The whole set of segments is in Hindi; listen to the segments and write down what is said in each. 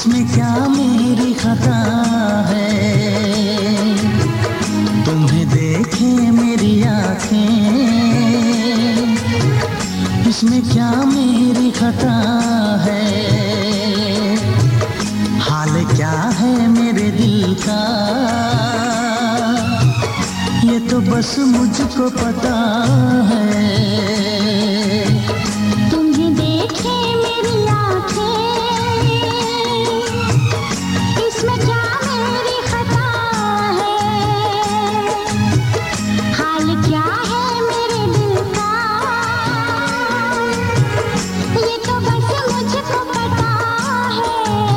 इसमें क्या मेरी खता है, तुम्हें देखे मेरी आँखें, इसमें क्या मेरी खता है, हाल क्या है मेरे दिल का, ये तो बस मुझको पता है। तुम्हें देखे मेरी आँखें, इसमें क्या मेरी खता है, हाल क्या है मेरे दिल का, ये तो बस मुझको पता है।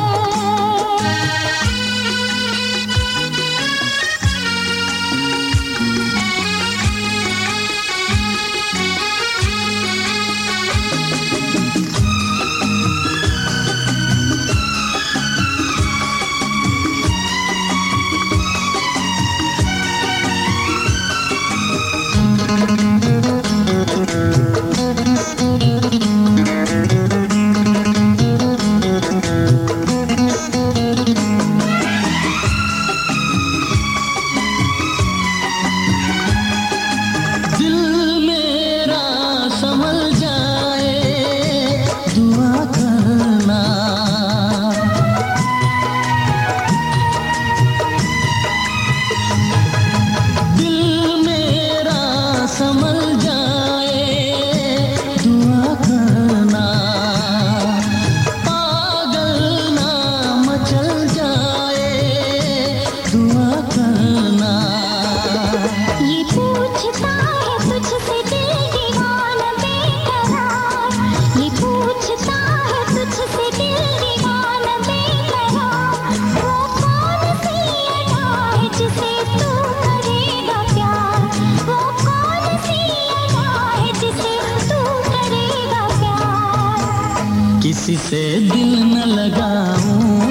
किसी से दिल न लगाऊं,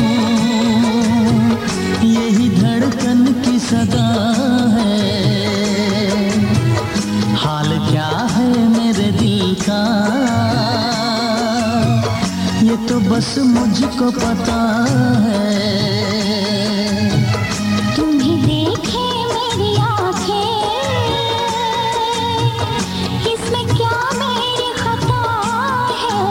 यही धड़कन की सदा है, हाल क्या है मेरे दिल का, ये तो बस मुझको पता है। तुम्हें देखे मेरी आँखें, इसमें क्या मेरी खता है।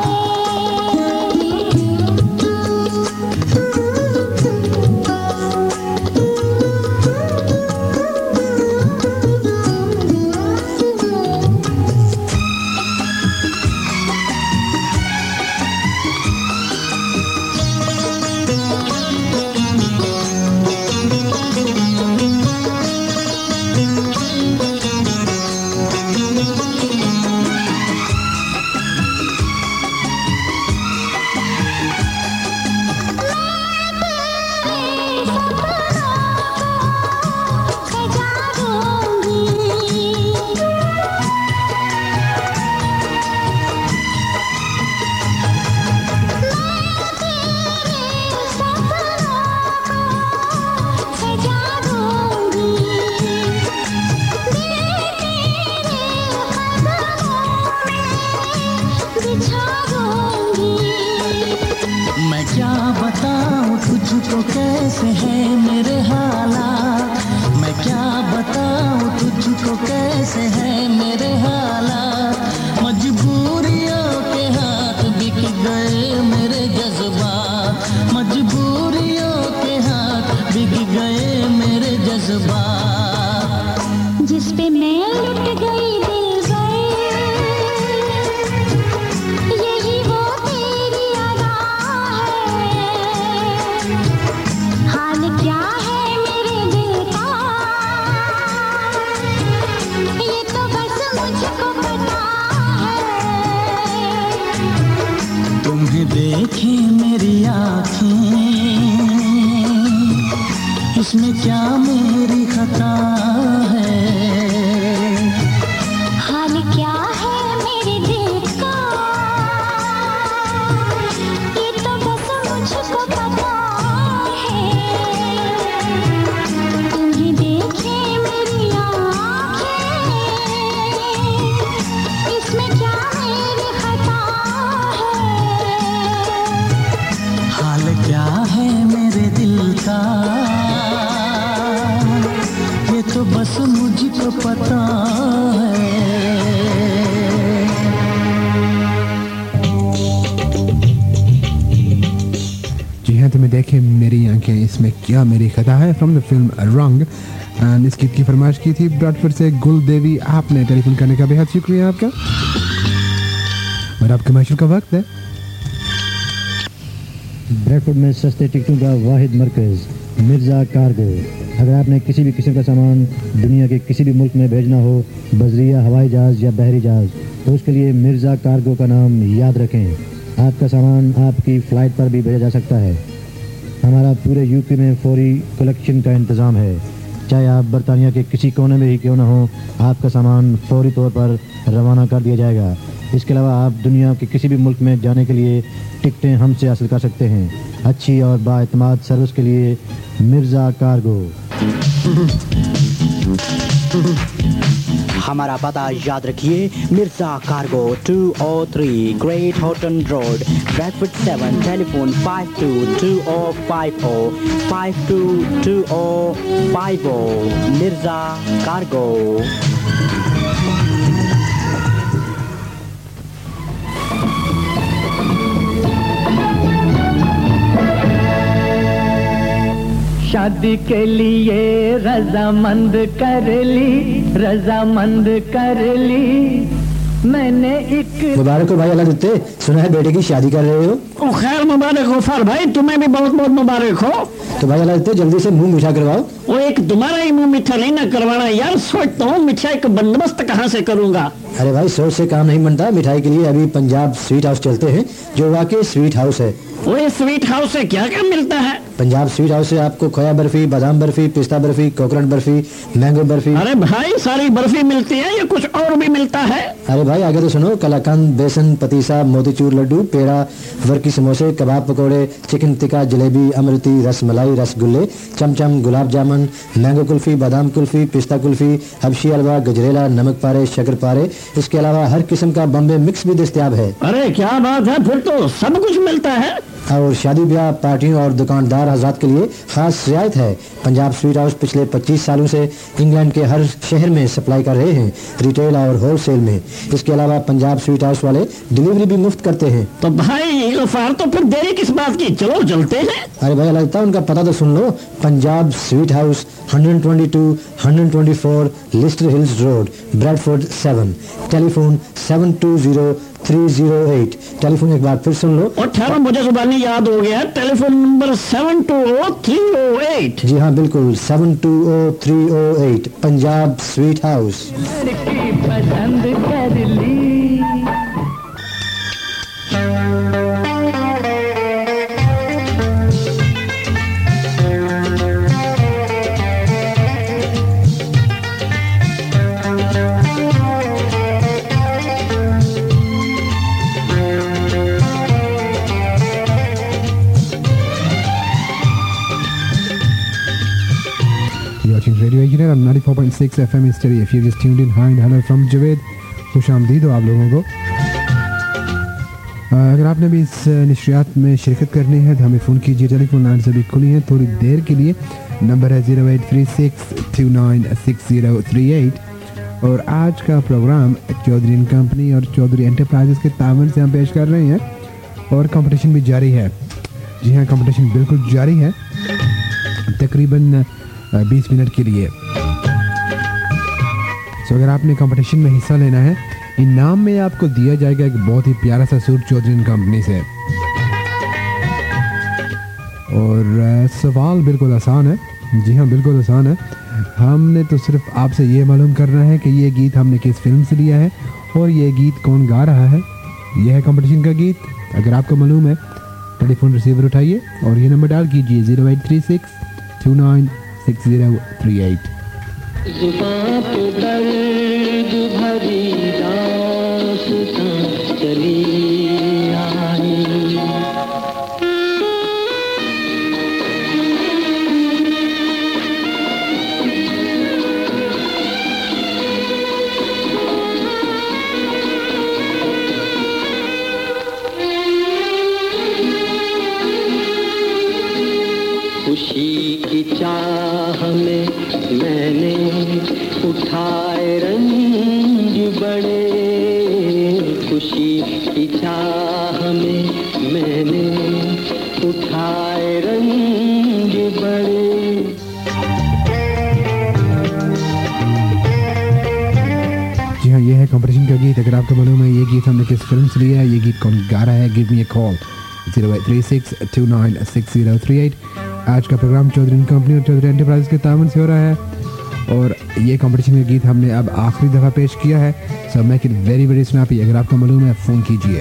मैं क्या बताऊं तुझको कैसे हैं मेरे हालात, मैं क्या बताऊं तुझको कैसे हैं मेरे हालात, मजबूरियों के हाथ बिक गए मेरे जज्बात, मजबूरियों के हाथ बिक गए मेरे जज्बात, जिस पे मैं लुट गई देखे मेरी आँखें, इसमें क्या मेरी खता है, हाल क्या है मेरे दिल का, ये तो बस मुझको पता है। तुम्हें देखे मेरी आँखें, इसमें क्या मेरी खता है, हाल क्या हैं तुम्हें देखे मेरी आंखें, इसमें क्या मेरी खता है, from the film Rang. And इस गीत की फरमाइश की थी ब्रैडफोर्ड से गुल देवी। आपने टेलीफोन करने का बेहद शुक्रिया आपका। और आपके मैशर का वक्त है। ब्रैडफोर्ड में सस्ते टिकटों का वाहिद मरकज़ मिर्ज़ा कार्गो। अगर आपने किसी भी किस्म का सामान दुनिया के किसी भी मुल्क में भेजना हो, बजरिया, हवाई जहाज़ या बहरी जहाज़, तो उसके लिए मिर्ज़ा कार्गो का नाम याद रखें। आपका सामान आपकी फ़्लाइट पर भी भेजा जा सकता है। हमारा पूरे यूके में फौरी कलेक्शन का इंतज़ाम है। चाहे आप बरतानिया के किसी कोने में ही क्यों ना हो, आपका सामान फौरी तौर पर रवाना कर दिया जाएगा। इसके अलावा आप दुनिया के किसी भी मुल्क में जाने के लिए टिकटें हमसे हासिल कर सकते हैं। अच्छी और बाएतमाद सर्विस के लिए मिर्ज़ा कार्गो। हमारा पता याद रखिए, Mirza cargo 203 great Horton road, Bradford 7, telephone 522050 522050। Mirza cargo. शादी के लिए रजामंद कर ली मैंने एक। मुबारक हो भाई अल्लाह देते, सुना है बेटे की शादी कर रहे हो। खैर मुबारक हो फर भाई, तुम्हें भी बहुत बहुत मुबारक हो। तो भाई अल्लाह देते जल्दी से मुंह मीठा करवाओ। वो एक तुम्हारा ही मुंह मीठा नहीं ना करवाना यार, सोचता हूँ मिठाई का बंदोबस्त कहाँ से करूँगा। अरे भाई सोच से काम नहीं बनता। मिठाई के लिए अभी पंजाब स्वीट हाउस चलते हैं, जो वाकई स्वीट हाउस है। वो स्वीट हाउस से क्या क्या मिलता है? पंजाब स्वीट हाउस से आपको खोया बर्फी, बादाम बर्फी, पिस्ता बर्फी, कोकोनट बर्फी, मैंगो बर्फी। अरे भाई सारी बर्फी मिलती है या कुछ और भी मिलता है? अरे भाई आगे तो सुनो, कलाकंद, बेसन, पतीसा, मोतीचूर लड्डू, पेड़ा, वर्की समोसे, कबाब पकोड़े, चिकन टिक्का, जलेबी, अमृति, रसमलाई, रसगुल्ले, चमचम, गुलाब जामुन, मैंगो कुल्फी, बादाम कुल्फी, पिस्ता कुल्फी, हबशी हलवा, गजरेला, नमक पारे, शक्कर पारे। इसके अलावा हर किस्म का बम्बे मिक्स भी दस्तयाब है। अरे क्या बात है, फिर तो सब कुछ मिलता है। और शादी ब्याह, पार्टियों और दुकानदार हजरात के लिए खास रियायत है। पंजाब स्वीट हाउस पिछले 25 सालों से इंग्लैंड के हर शहर में सप्लाई कर रहे हैं, रिटेल और होलसेल में। इसके अलावा पंजाब स्वीट हाउस वाले डिलीवरी भी मुफ्त करते हैं। तो भाई गफार, तो फिर देरी किस बात की, चलो चलते हैं। अरे भाई लगता है उनका पता तो सुन लो। Punjab sweet house 122-124 Lister hills road, Bradford 7, telephone 720308। Telephone एक बार फिर सुन लो। और ठहरो, मुझे जुबानी याद हो गया, टेलीफोन नंबर 720308। जी हाँ बिल्कुल, 720308, पंजाब स्वीट हाउस। पसंद कर ली। Radio Engineer on 94.6 FM stereo. If you just tuned in, hi and hello from Javed. खुशामदीद हो आप लोगों को। अगर आपने भी इस नशरियात में शिरकत करनी है तो हमें फ़ोन कीजिए। टेलीफोन लाइन सभी खुली हैं थोड़ी देर के लिए। नंबर है 0836296038। और आज का प्रोग्राम चौधरी एंड कंपनी और चौधरी एंटरप्राइजेस के तावन से हम पेश कर रहे हैं। और कंपटीशन भी जारी है। जी हाँ, कंपटीशन बिल्कुल जारी है, तकरीबन 20 मिनट के लिए। तो अगर आपने कंपटीशन में हिस्सा लेना है, इनाम में आपको दिया जाएगा एक बहुत ही प्यारा सा सूट चौधरी एंड कंपनी से। और सवाल बिल्कुल आसान है। जी हाँ बिल्कुल आसान है। हमने तो सिर्फ आपसे ये मालूम करना है कि ये गीत हमने किस फिल्म से लिया है और ये गीत कौन गा रहा है। यह है कंपटीशन का गीत। अगर आपको मालूम है, टेलीफोन रिसीवर उठाइए और ये नंबर डायल कीजिए 0836296038। जुबां पे दर्द भरी दास्तां चली आई। खुशी की चाह में मैंने उठाए रंग बड़े, खुशी की चाह में मैंने उठाए रंग बड़े। जी हाँ, ये है कंपटीशन का गीत। अगर आपको मालूम है ये गीत हमने किस फिल्म से लिया है, ये गीत कौन गा रहा है, गिव मी अ कॉल 0836296038। आज का प्रोग्राम चौधरी कंपनी और चौधरी एंटरप्राइज के तावन से हो रहा है और ये कंपटीशन का गीत हमने अब आखिरी दफ़ा पेश किया है। So make it very very snappy. अगर आपको मालूम है फ़ोन कीजिए।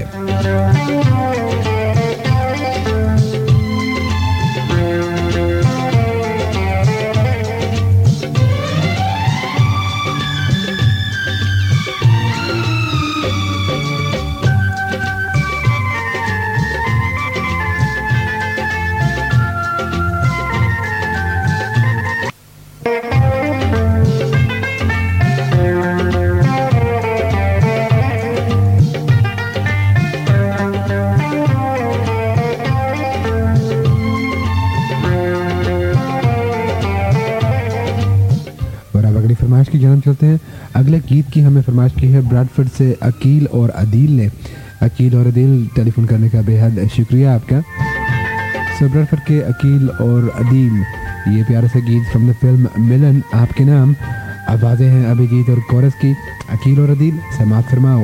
फरमाइश की जानब चलते हैं। अगले गीत की हमें फरमाइश की है ब्रैडफोर्ड से अकील और अदील ने। अकील और अदील, टेलीफोन करने का बेहद शुक्रिया आपका। सो ब्रैडफोर्ड के अकील और अदील, ये प्यारा सा गीत फ्रॉम द फिल्म मिलन, आपके नाम। आवाज़ें हैं अभिजीत और कोरस की। अकील और अदील, समात फरमाओ।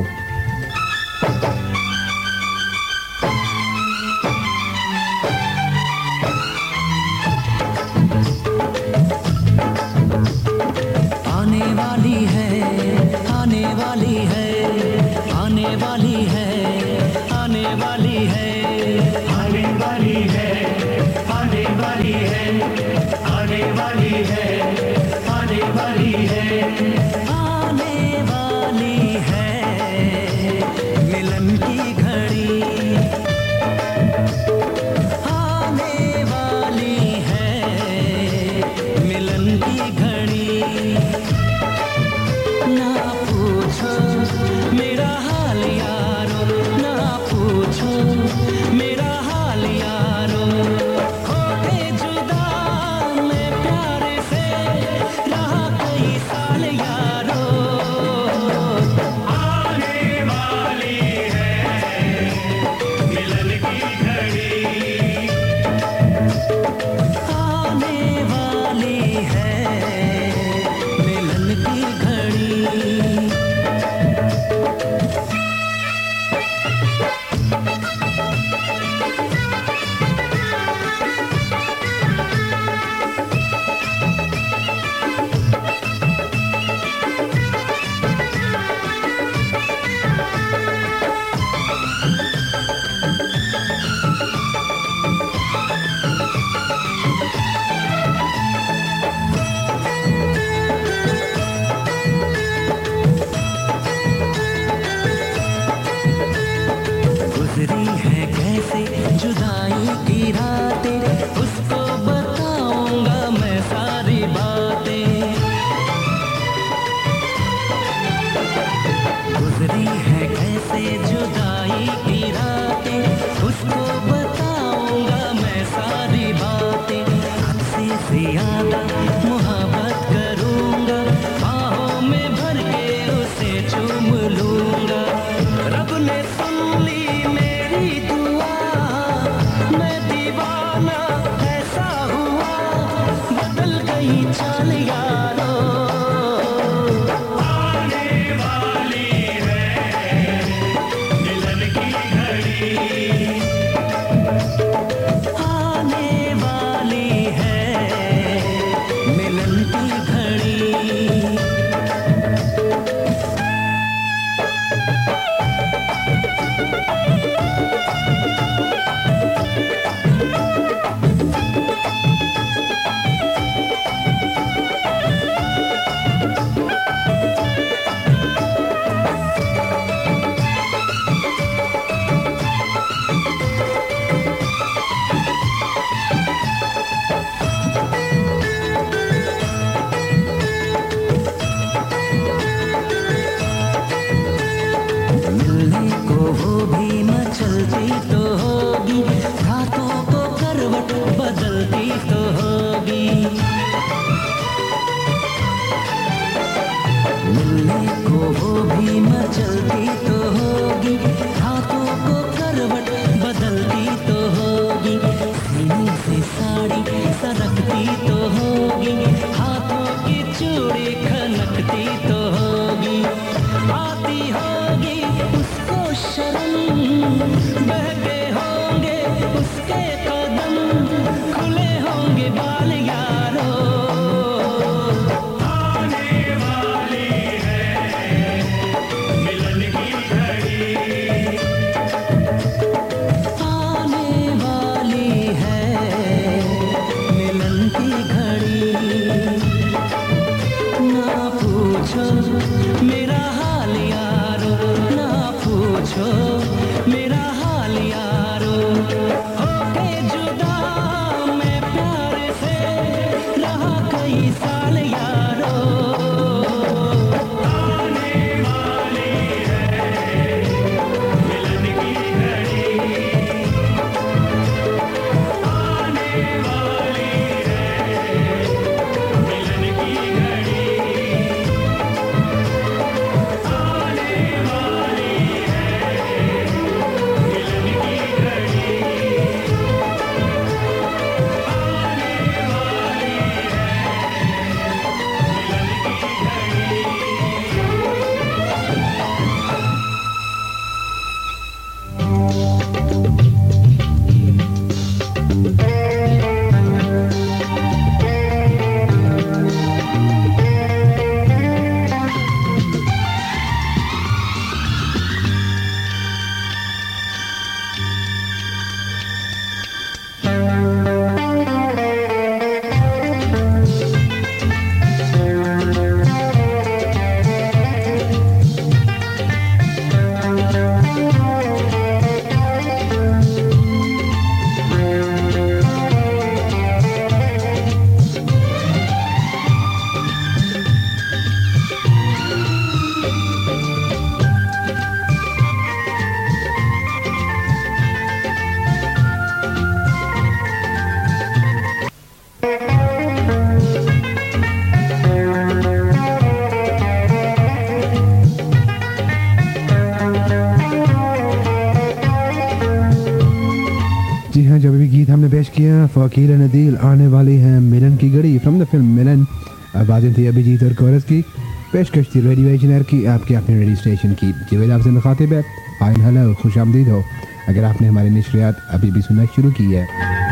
जी हाँ, जब भी गीत हमने पेश किया फ़कीर नदील आने वाली है मिलन की घड़ी फ्रॉम द फिल्म मिलन। आवाज़ें थी अभिजीत और कोरस की, पेशकश थी रेडियो इंजीनियर की, आपके अपने रेडियो स्टेशन की। जवेद आपसे मुखातिब है, हाय हेलो, खुश आमदीद हो अगर आपने हमारी नशरियात अभी भी सुनना शुरू की है।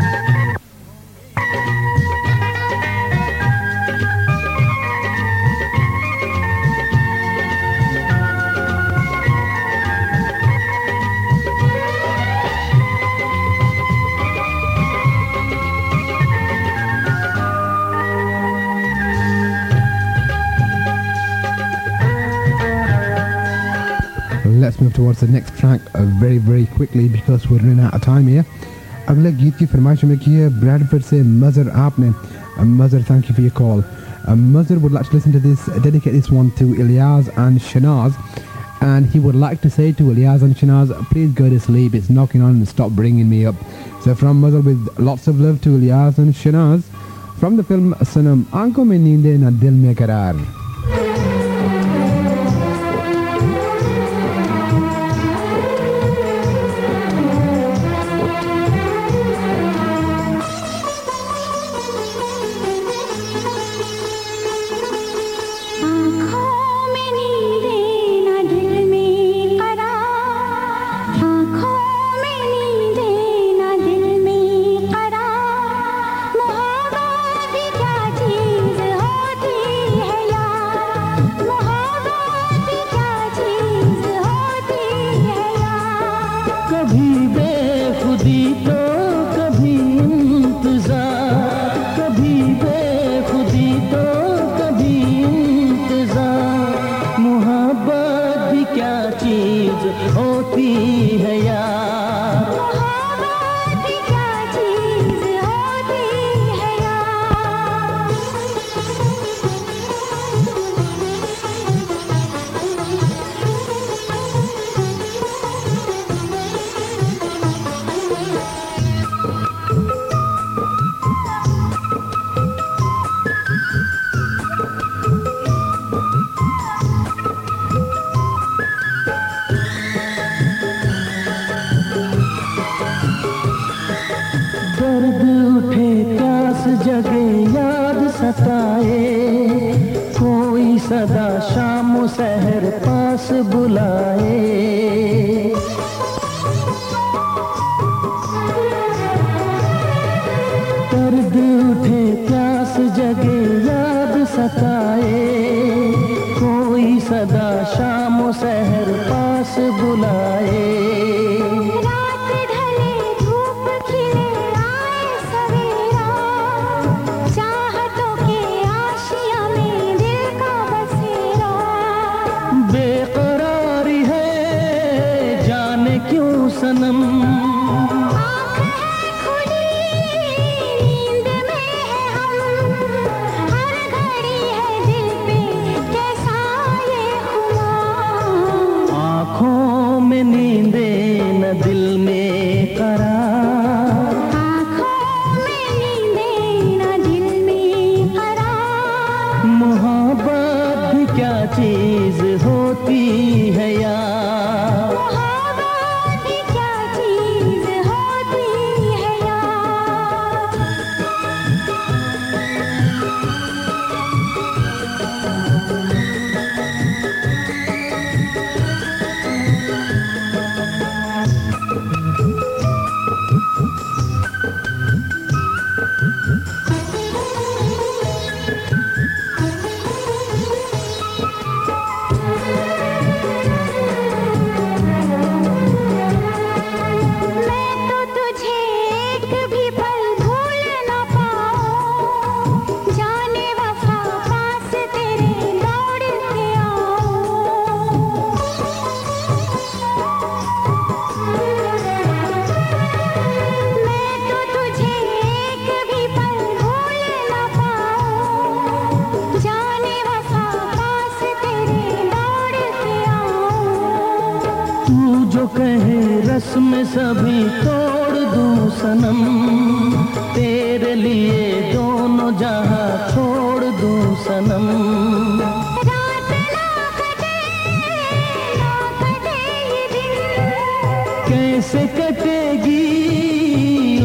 Let's move towards the next track very quickly because we're running out of time here. अगले गीत की फरमाइश में की है ब्रैडफोर्ड से मजर आपने। मजर, thank you for your call. Muzzer would like to listen to this, dedicate this one to Ilyas and Shanaz, and he would like to say to Ilyas and Shanaz, please go to sleep, it's knocking on and stop bringing me up. So from Muzzer with lots of love to Ilyas and Shanaz from the film Sanam, Aankhon mein neende na dil mein करार। कैसे कटेगी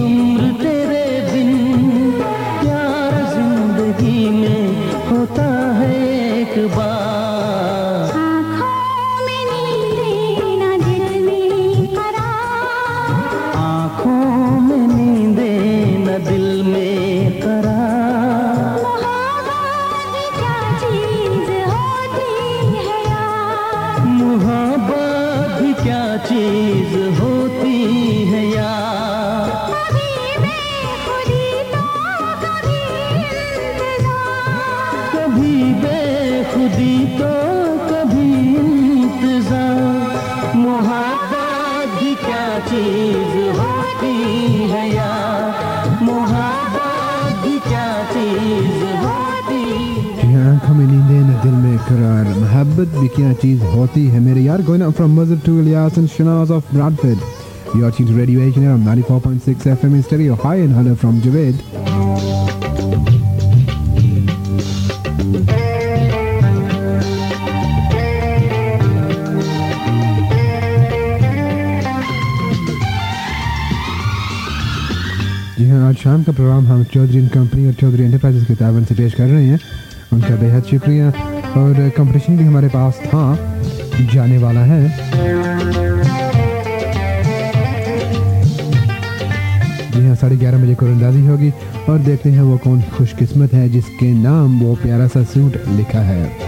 करार मोहब्बत भी क्या चीज होती है मेरे यार. Going up from Mazhar to Ilyas and Shanaz of Bradford. You're tuned to Radio Asian on 94.6 FM in stereo. Hi and hello from Javed. जी हाँ, आज शाम का प्रोग्राम हम चौधरी एंड कंपनी और चौधरी एंटरप्राइजेस के तावन से पेश कर रहे हैं. उनका बेहद शुक्रिया. और कंपटीशन भी हमारे पास था, जाने वाला है. जी हाँ, 11:30 बजे कुरंदाजी होगी और देखते हैं वो कौन खुशकिस्मत है जिसके नाम वो प्यारा सा सूट लिखा है.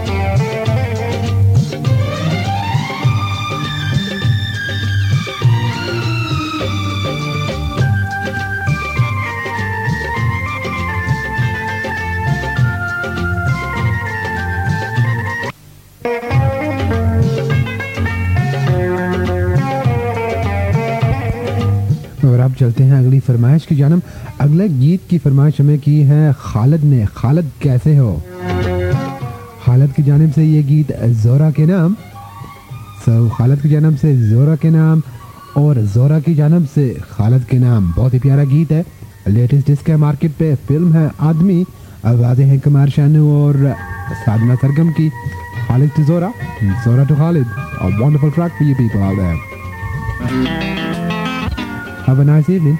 और अब चलते हैं अगली फरमाइश की जानब. अगले गीत की फरमाइश हमें की है खालिद ने. खालिद कैसे हो? खालिद की जानब से ये गीत जोरा के नाम. खालिद की जानब से जोरा के नाम और जोरा की जानब से खालिद के नाम. बहुत ही प्यारा गीत है. लेटेस्ट डिस्क है मार्केट पे. फिल्म है आदमी. आवाज़ें हैं कुमार शानू और साधना सरगम की. Khalid to Zora, Zora to Khalid. A wonderful track for you people out there. Have a nice evening.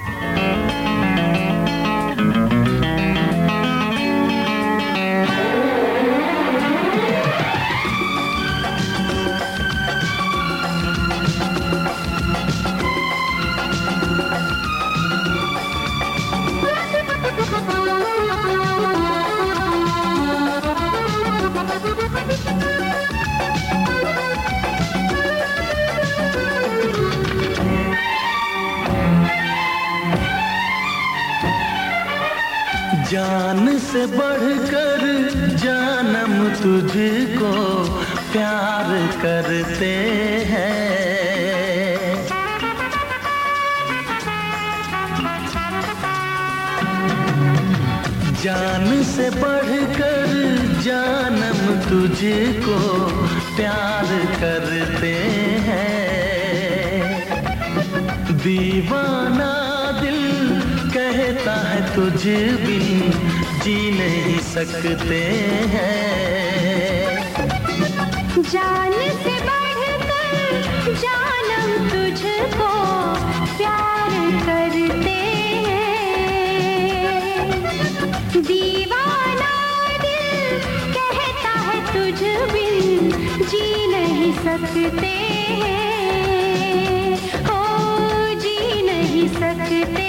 जान से बढ़कर जानम तुझको प्यार करते हैं. जान से बढ़कर जानम तुझको प्यार करते हैं. दीवाना दिल कहता है तुझ बिन जी नहीं सकते हैं. जान से बढ़कर जानम तुझको प्यार करते हैं. दीवाना दिल कहता है तुझ बिन जी नहीं सकते हैं. ओ जी नहीं सकते.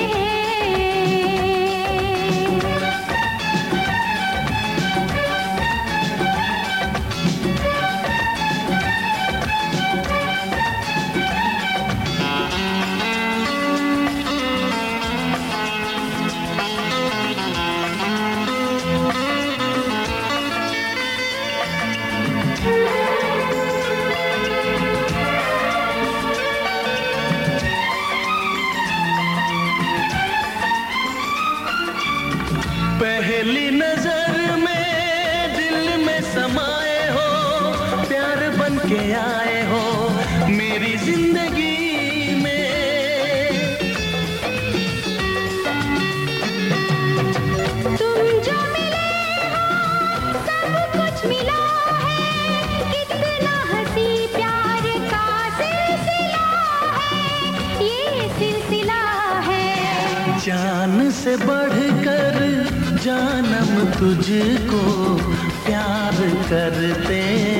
पहली नजर में दिल में समाए हो, प्यार बन के आए हो मेरी जिंदगी में. तुम जो मिले हो सब कुछ मिला है. कितना हंसी प्यार का सिलसिला है. ये सिलसिला है. जान से बढ़कर जानम तुझको प्यार करते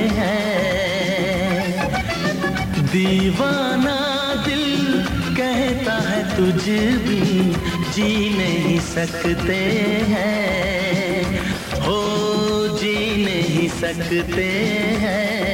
हैं. दीवाना दिल कहता है तुझ बिन जी नहीं सकते हैं. हो जी नहीं सकते हैं.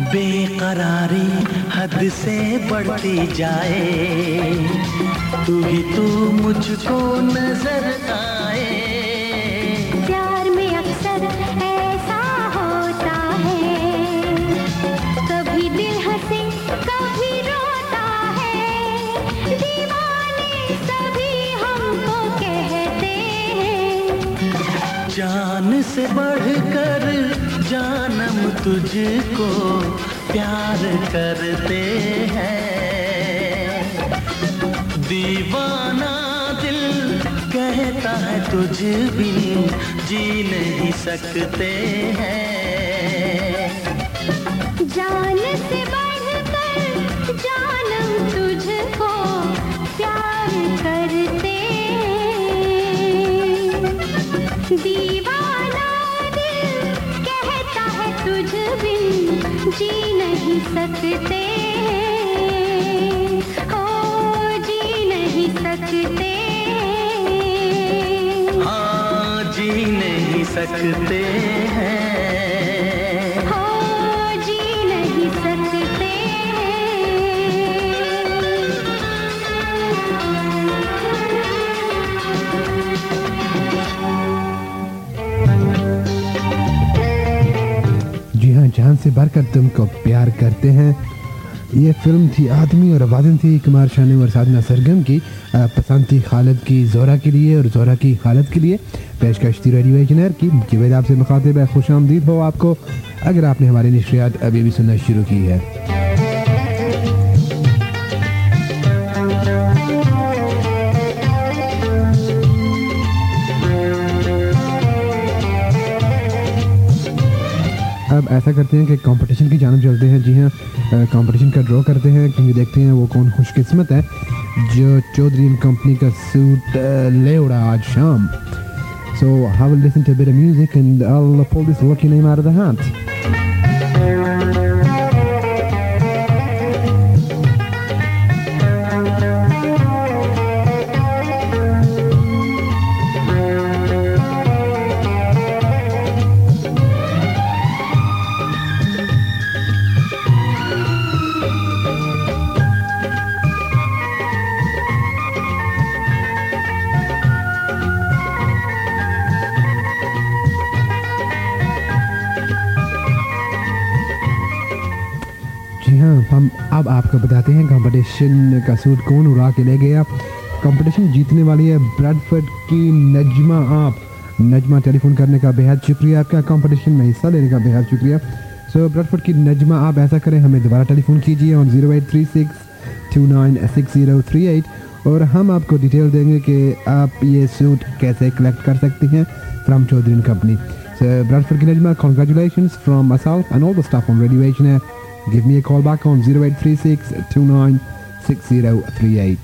बेकरारी हद से बढ़ती जाए, तू ही तू मुझको नजर आए। प्यार में अक्सर ऐसा होता है, कभी दिल हंसे कभी रोता है, दीवाने सभी हमको कहते हैं। जान से बढ़कर जानम तुझको प्यार करते हैं, दीवाना दिल कहता है तुझ बिन जी नहीं सकते हैं। जान से बढ़कर जानम तुझको प्यार करते हैं, दीवाना दिल कहता है तुझ बिन जी नहीं सकते, ओ जी नहीं सकते, हाँ जी नहीं सकते हैं। ओ जी नहीं सकते। जी हाँ, जान से भरकर तुमको प्यार करते हैं। ये फिल्म थी आदमी और आवाज़ें थी कुमार शानू और साधना सरगम की। पसंद थी खालिद की जोरा के लिए और जोरा की खालिद के लिए। पेशकश थी रेडियो इंजीनियर की। जावेद आपसे मुखातिब है, खुश आमदीद हो आपको अगर आपने हमारी नशरियात अभी भी सुनना शुरू की है। अब ऐसा करते हैं कि कंपटीशन की जानब चलते हैं। जी हाँ, कंपटीशन का ड्रॉ करते हैं क्योंकि देखते हैं वो कौन खुशकिस्मत है जो चौधरी एंड कंपनी का सूट ले उड़ा आज शाम। So have a listen to a bit of music and I will pull this lucky name out of the hat. हम अब आपको बताते हैं कंपटीशन का सूट कौन उड़ा के ले गया। कंपटीशन जीतने वाली है ब्रैडफोर्ड की नजमा। आप नजमा, टेलीफोन करने का बेहद शुक्रिया आपका, कंपटीशन में हिस्सा लेने का बेहद शुक्रिया। सो ब्रैडफोर्ड की नजमा, आप ऐसा करें, हमें दोबारा टेलीफोन कीजिए ऑन 0836296038 और हम आपको डिटेल देंगे कि आप ये सूट कैसे कलेक्ट कर सकते हैं from Chaudhry and company. So Bradford की Najma, congratulations from myself and all the staff on Radio H. Give me a call back on 0836296038.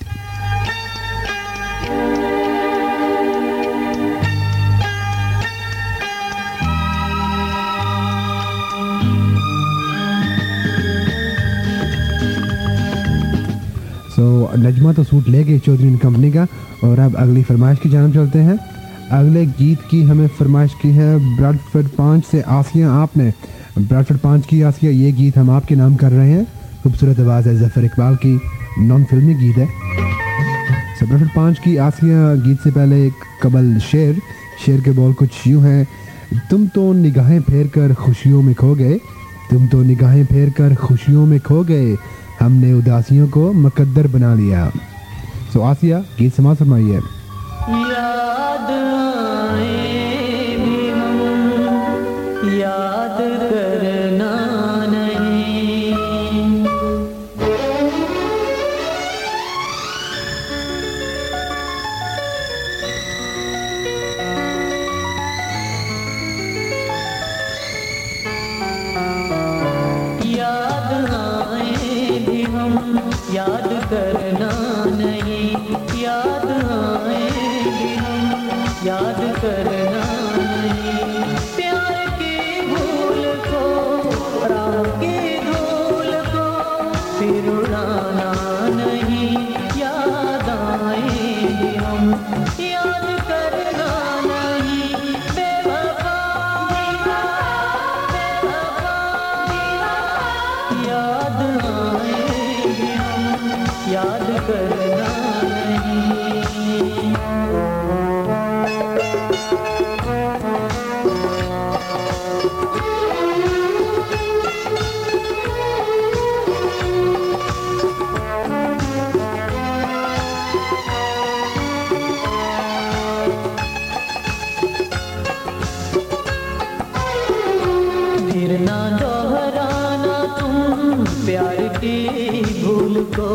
So, Najma तो सूट ले गई चौधरी एंड कंपनी का और अब अगली फरमाइश की जानब चलते हैं। अगले गीत की हमें फरमाइश की है ब्रैडफोर्ड 5 से आसिया। आपने ब्रैडफोर्ड 5 की आसिया, ये गीत हम आपके नाम कर रहे हैं। खूबसूरत आवाज़ है ज़फ़र इकबाल की, नॉन फिल्मी गीत है। सो ब्रैडफोर्ड 5 की आसिया गीत से पहले एक कबल शेर के बोल कुछ यूँ हैं। तुम तो निगाहें फेर कर खुशियों में खो गए, तुम तो निगाहें फेर कर खुशियों में खो गए, हमने उदासियों को मुकद्दर बना लिया। सो आसिया गीत समाप्त फरमाइए। याद आए भी हम याद करना नहीं, याद आए भी हम याद करना नहीं, याद आए भी हम याद करना याद करना नहीं। फिर ना दोहराना तुम प्यार की भूल को,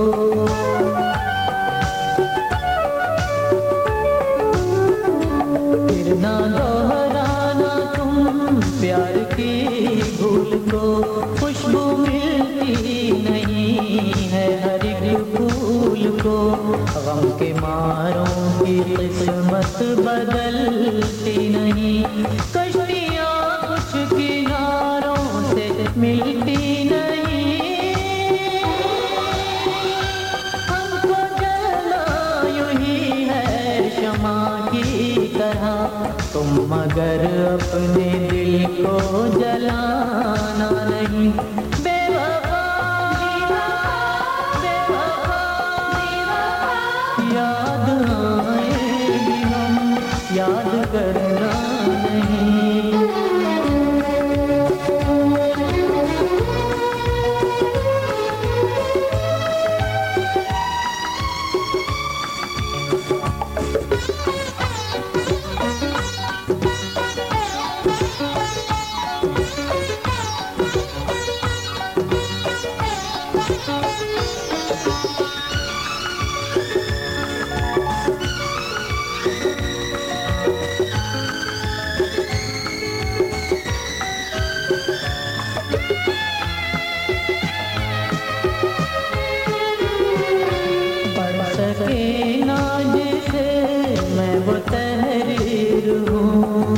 फिर ना दोहराना तुम प्यार की भूल को। खुशबू मिलती नहीं है हर एक फूल को, गम के मारों की किस्मत बदलती नहीं। कश्तियाँ कुछ किनारों से मिलती नहीं, हमको जलना यूं ही है शमा की तरह। तुम मगर अपने दिल को जलाना नहीं। बेवफा याद आएगी हम याद करना नहीं। सके ना जिसे मैं वो तहरीर हूँ,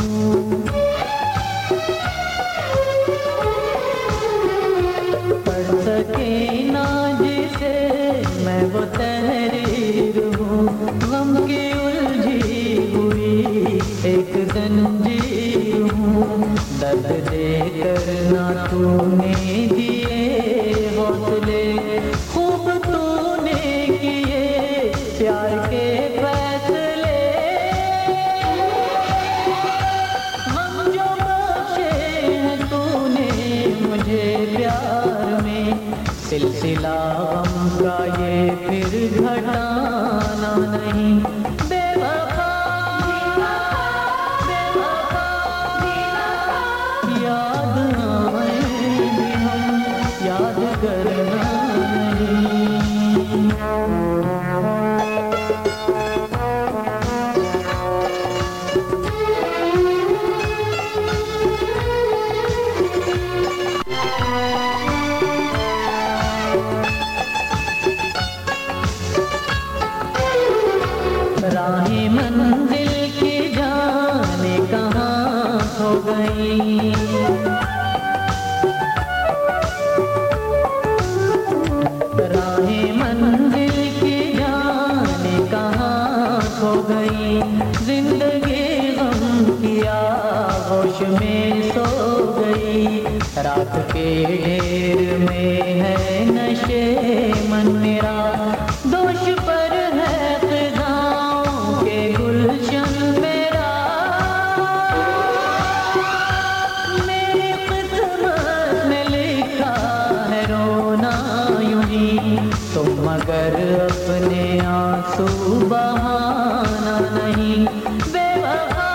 पढ़ सके ना जिसे मैं वो तहरीर हूँ। गम की उलझी हुई एक जंजीर हूँ, दर्द देकर ना तूने दिए हौसले, खूब तूने किए प्यार के फैसले। हम जो बख्शे हैं तूने मुझे प्यार में, सिलसिला गम का ये फिर घटाना नहीं। बेवफा याद आएगी हम याद करना नहीं। राहें मंजिल की जाने कहाँ हो गई, राहें मंजिल की जाने कहाँ खो गई। जिंदगी गम की आगोश में सो गई, रात के ढेर में है नशे मन मेरा। दोष पर है ख़िज़ाओं के गुलशन मेरा, मेरी किस्मत में लिखा है रोना यूं ही। तुम मगर अपने आंसू बहाना नहीं। बेवफा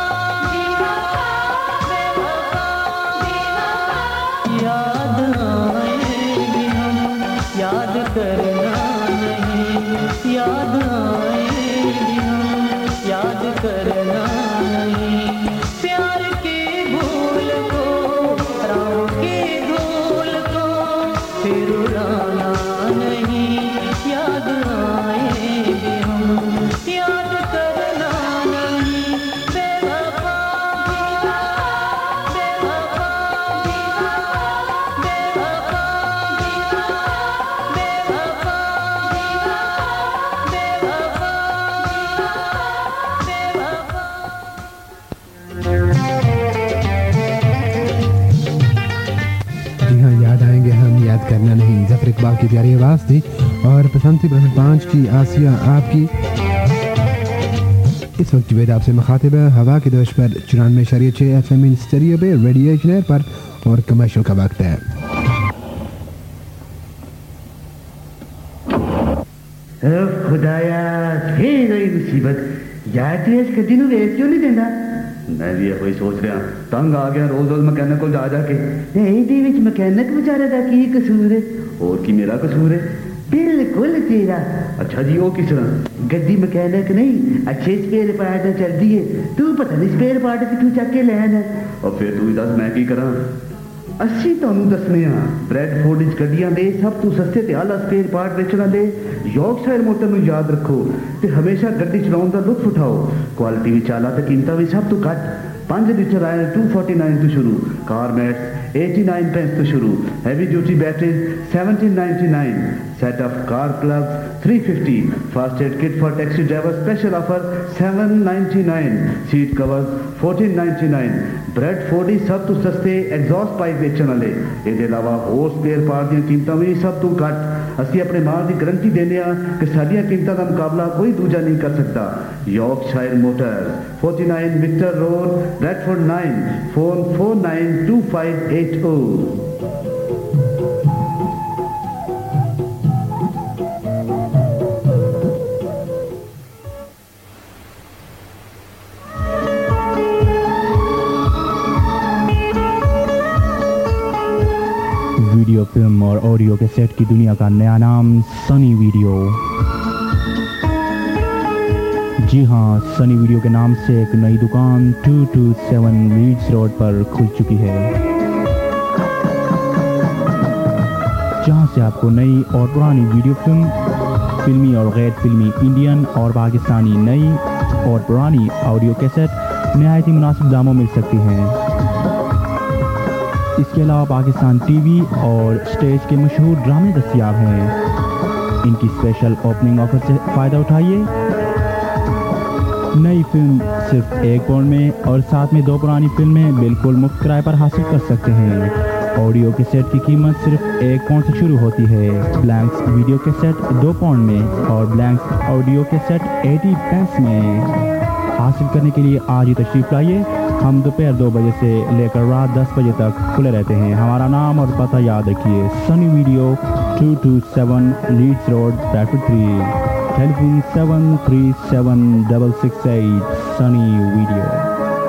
याद आएगी हम याद करना नहीं। याद आएगी हम याद करना नहीं। प्यार की भूल को राहों की धूल को फिर उड़ाना नहीं। याद आएगी हम याद करना नहीं। बेवफा बेवफा बेवफा बेवफा बेवफा जी हाँ, याद आएंगे हम याद करना नहीं। जफर इकबाल की प्यारी आवाज़ थी और पसंद थी ब्रैफर्ड 5 की आसिया आपकी। इस वक्त जुबैद आपसे मुखातिब है हवा की दोष पर 94.6 FM इन स्टीरियो पे रेडियो इंजीनियर पर और कमर्शियल का वक्त है। खुदाया फिर आई मुसीबत यार तू इस गड्डी ਨੂੰ ਵੇਚ क्यों नहीं देना? मैं भी ਇਹੋ ਹੀ ਸੋਚ ਰਿਹਾ ਤੰਗ ਆ ਗਿਆ ਰੋਜ਼ ਰੋਜ਼ ਮਕੈਨਿਕ ਕੋਲ ਜਾ ਕੇ। ਇਹਦੇ ਵਿੱਚ ਮਕੈਨਿਕ ਵਿਚਾਰੇ ਦਾ ਕੀ ਕਸੂਰ ਹੈ? ਹੋਰ ਕੀ ਮੇਰਾ ਕਸੂਰ ਹੈ? ਬਿਲਕੁਲ ਤੇਰਾ। ਅੱਛਾ ਜੀ ਉਹ ਕਿਸ ਤਰ੍ਹਾਂ? ਗੱਡੀ ਮਕੈਨਿਕ ਨਹੀਂ ਅੱਛੇ ਸਪੇਅਰ ਪਾਰਟ ਨਾਲ ਚੱਲਦੀ ਹੈ ਤੂੰ ਪਤਾ ਨਹੀਂ ਸਪੇਅਰ ਪਾਰਟ ਕਿੱਥੋਂ ਚੱਕ ਕੇ ਲੈ ਆਣਾ। और फिर तू ही दस मैं की करा? ਅਸੀਂ ਤੁਹਾਨੂੰ ਦੱਸਨੇ ਆ ਬ੍ਰੈਡਫੋਰਡ ਵਿੱਚ ਗੱਡੀਆਂ ਦੇ ਸਭ ਤੋਂ ਸਸਤੇ ਤੇ ਆਲਾ ਸਪੇਅਰ ਪਾਰਟ ਵੇਚਣ ਵਾਲੇ ਯਾਰਕਸ਼ਾਇਰ ਮੋਟਰ ਨੂੰ ਯਾਦ ਰੱਖੋ ਤੇ ਹਮੇਸ਼ਾ ਗੱਡੀ ਚਲਾਉਣ ਦਾ ਲੁਤਫ ਉਠਾਓ। ਕੁਆਲਿਟੀ ਵਿੱਚ ਆਲਾ ਤੇ ਕੀਮਤਾਂ ਵੀ ਸਭ ਤੋਂ ਘੱਟ। 5 लीटर आयल 249 ਤੋਂ ਸ਼ੁਰੂ, ਕਾਰ ਮੈਟਸ 89 ਪੈਂਸ ਤੋਂ ਸ਼ੁਰੂ, heavy duty batteries 1799, set of car plugs 350, first aid kit for taxi driver special offer 799, seat covers 1499। Bradford ਹੀ ਸਭ ਤੋਂ ਸਸਤੇ ਐਗਜ਼ੌਸਟ ਪਾਈਪ ਵੇਚਣ ਵਾਲੇ। ਇਹਦੇ ਇਲਾਵਾ ਹੋਰ ਸਪੇਅਰ ਪਾਰਟ ਦੀਆਂ ਕੀਮਤਾਂ ਵੀ ਸਭ ਤੋਂ ਘੱਟ। ਅਸੀਂ ਆਪਣੇ ਮਾਲ ਦੀ ਗਰੰਟੀ ਦਿੰਦੇ ਹਾਂ ਕਿ ਸਾਡੀਆਂ ਕੀਮਤਾਂ ਦਾ ਮੁਕਾਬਲਾ ਕੋਈ ਦੂਜਾ ਨਹੀਂ ਕਰ ਸਕਦਾ। Yorkshire motor 49 Victor road Bradford 9 phone 492580। Video film और ऑडियो के सेट की दुनिया का नया नाम सनी वीडियो। जी हाँ, सनी वीडियो के नाम से एक नई दुकान 227 लीड्स रोड पर खुल चुकी है, जहां से आपको नई और पुरानी वीडियो फिल्मी और गैर फिल्मी, इंडियन और पाकिस्तानी नई और पुरानी ऑडियो कैसेट नहायत ही मुनासिब दामों मिल सकती हैं। इसके अलावा पाकिस्तान टीवी और स्टेज के मशहूर ड्रामे दस्तयाब हैं। इनकी स्पेशल ओपनिंग ऑफर से फ़ायदा उठाइए। नई फिल्म सिर्फ 1 पाउंड में और साथ में 2 पुरानी फिल्में बिल्कुल मुफ्त किराए पर हासिल कर सकते हैं। ऑडियो के सेट की कीमत सिर्फ 1 पाउंड से शुरू होती है। ब्लैंक्स वीडियो के सेट 2 पाउंड में और ब्लैंक्स ऑडियो के सेट 80 पैंस में हासिल करने के लिए आज ही तशरीफ़ लाइए। हम दोपहर 2 बजे से लेकर रात 10 बजे तक खुले रहते हैं। हमारा नाम और पता याद रखिए, Sunny video 227 Leeds road Bradford 3, telephone 737668 Sunny video.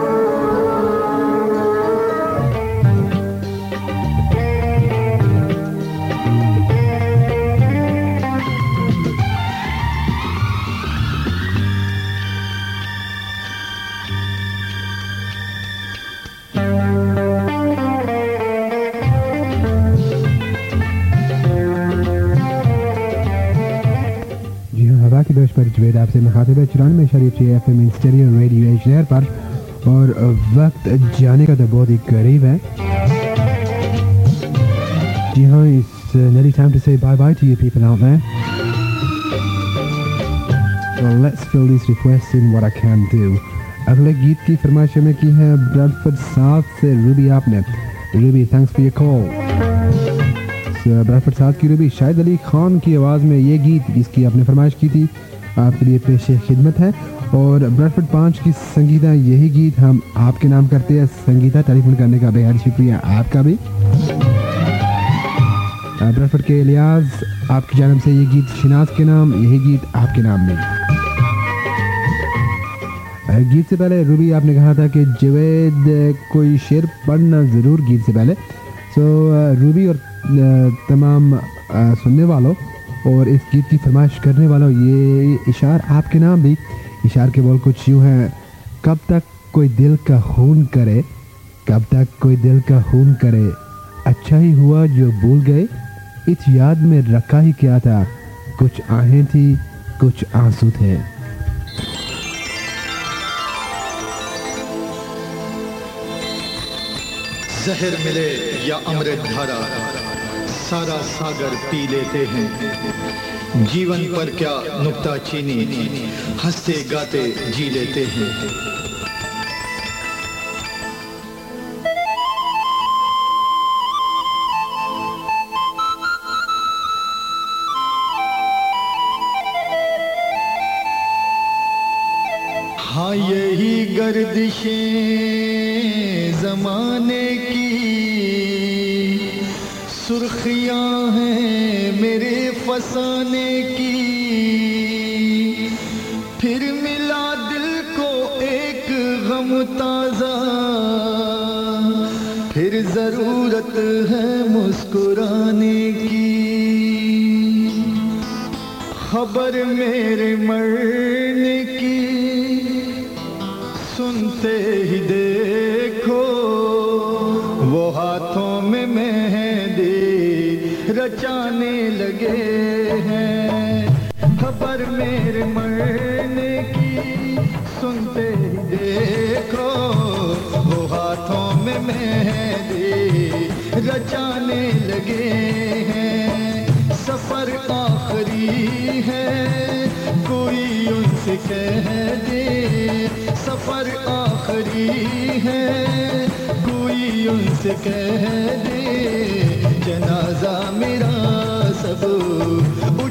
पर जुबैद आपसे मुखातिब है 94.6 FM in stereo radio engineer पर और वक्त जाने का तो बहुत ही करीब है। जी हाँ, it's nearly time to say bye bye to you people out there. Well, let's fill these requests in what I can do. अगले गीत की फरमाइश में की है ब्रैडफोर्ड 7 से रूबी आपने। Ruby, thanks for your call. Bradford 7 की रूबी शाहिद अली खान की आवाज़ में ये गीत जिसकी आपने फरमाइश की थी आपके लिए पेश खिदमत है। और ब्रैडफोर्ड 5 की संगीता यही गीत हम आपके नाम करते हैं। संगीता, टेलीफोन करने का बेहद शुक्रिया आपका भी। ब्रैडफोर्ड के इलियास आपकी जानब से ये गीत शिनाज के नाम, यही गीत आपके नाम में। गीत से पहले रूबी आपने कहा था कि जुवैद कोई शेर पढ़ना ज़रूर गीत से पहले। सो रूबी और तमाम सुनने वालों और इस गीत की फरमाइश करने वालों, ये इशार आपके नाम भी। इशार के बोल कुछ यूँ हैं, कब तक कोई दिल का खून करे, कब तक कोई दिल का खून करे, अच्छा ही हुआ जो भूल गए, इस याद में रखा ही क्या था, कुछ आहें थी कुछ आंसू थे। जहर मिले या अमृत धारा, सारा सागर पी लेते हैं। जीवन पर क्या नुक्ता चीनी, हंसते गाते जी लेते हैं। गर्दिशें ज़माने की, सुर्खियां हैं मेरे फसाने की। फिर मिला दिल को एक गम ताज़ा, फिर ज़रूरत है मुस्कुराने की। खबर मेरे मरने की सुनते ही देखो, वो हाथों में मेहंदी रचाने लगे हैं। खबर मेरे मरने की सुनते ही देखो, वो हाथों में मेहंदी रचाने लगे हैं। सफर आखिरी है कोई उनसे कह दे, सफर आखिरी है कोई उनसे कह दे। जनाजा मेरा सब